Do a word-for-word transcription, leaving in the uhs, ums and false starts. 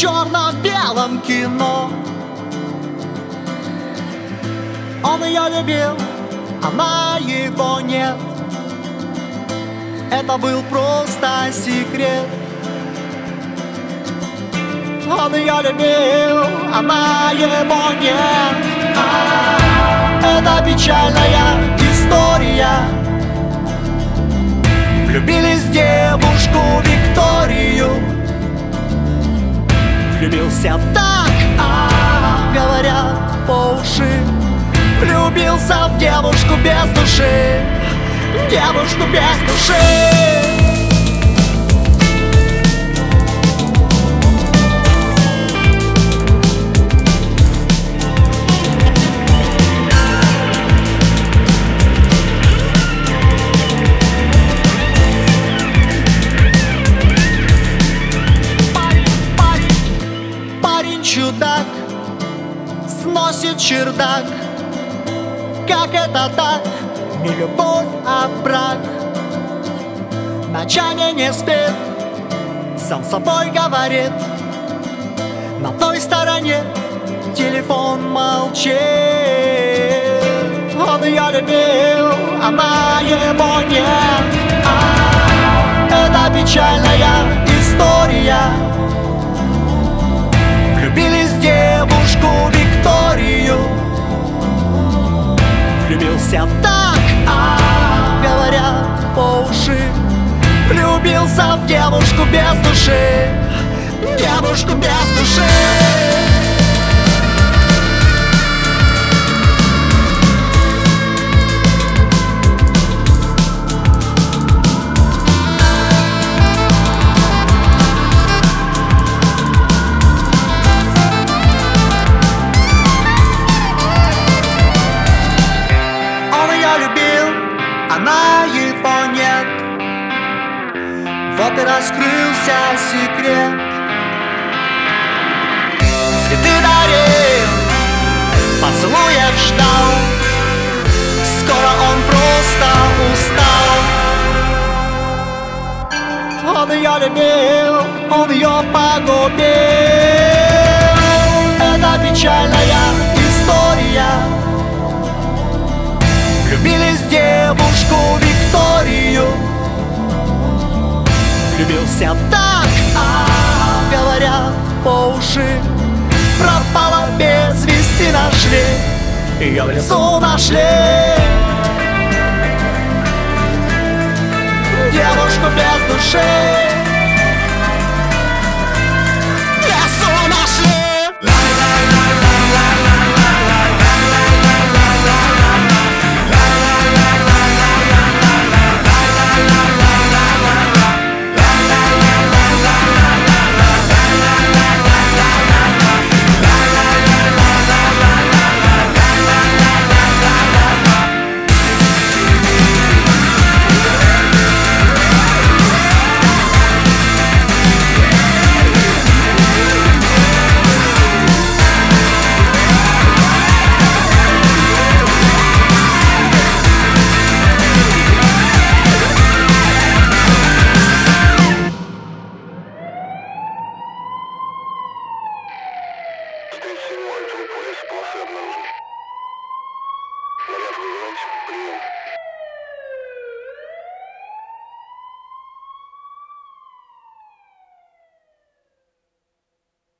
черно-белом кино. Он ее любил, она его нет. Это был просто секрет. Он ее любил, она его нет. А, это печальная история. Влюбились в девушку Викторию. Влюбился так, а, говорят по уши. Влюбился в девушку без души. Девушку без души. Чудак сносит чердак. Как это так? Не любовь, а брак. Ночами не спит, сам собой говорит. На той стороне телефон молчит. Он ее любил, она его нет. А, это печальная история. Влюбились в девушку Викторию. Влюбился так, а, говорят по уши. Влюбился в девушку без души. Девушку без души. Она его нет. Вот и раскрылся секрет. Цветы дарил, поцелуев ждал. Скоро он просто устал. Он ее любил, он ее погубил. Это печальная история. Влюбились в девушку Викторию. Влюбился так, а, говорят по уши. Пропала без вести, нашли. Ее в лесу нашли. Девушку без души. В лесу нашли. Скорее всего, этого пояса полосы обнаружены. Наряд вызывать, прием.